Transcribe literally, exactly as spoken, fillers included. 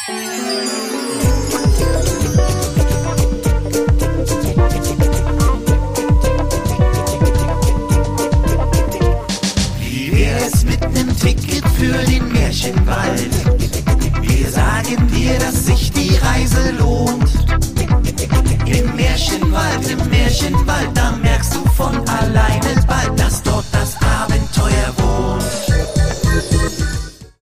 Wie wär's mit nem Ticket für den Märchenwald? Wir sagen dir, dass sich die Reise lohnt. Im Märchenwald, im Märchenwald.